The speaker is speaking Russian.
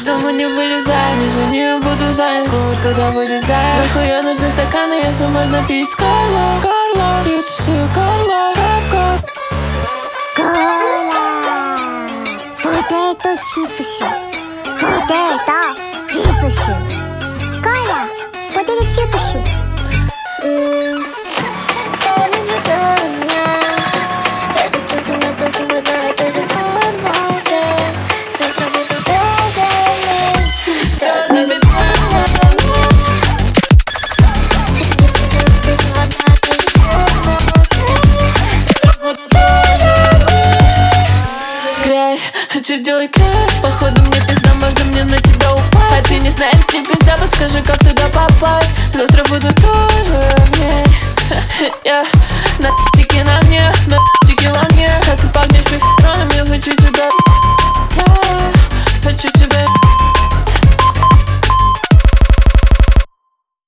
дома не вылезай, не звони, я буду занят. Когда будет зай, нахуя нужны стаканы, если можно пить с Карла. Карла, я сосу Карла, кап-кап. Кола, potato chips, potato chips. Кола, potato chips. Это стесано, то сегодня, это же футболка. Завтра буду тоже не стоит на бетоне. То сегодня, это же футболка. Завтра буду тоже не. Грязь, хочу делать крэш. Походу мне пизда, можно мне на тебя упасть. А ты не знаешь, где пизда, подскажи, как туда попасть. Завтра буду тоже